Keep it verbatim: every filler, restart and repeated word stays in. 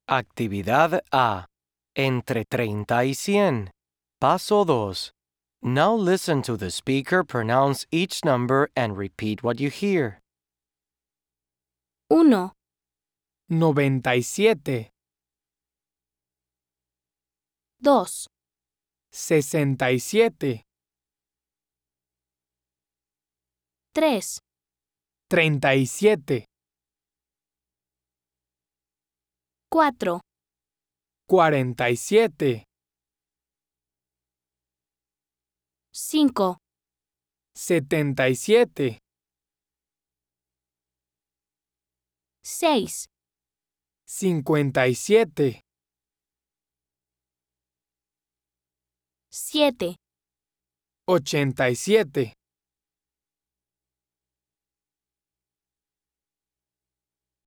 Actividad A. Entre treinta y cien. Paso dos. Now listen to the speaker pronounce each number and repeat what you hear. Uno, noventa y siete, dos, sesenta y siete, tres, treinta y siete, cuatro, cuarenta y siete, cinco, setenta y siete, seis, cincuenta y siete, siete, ochenta y siete,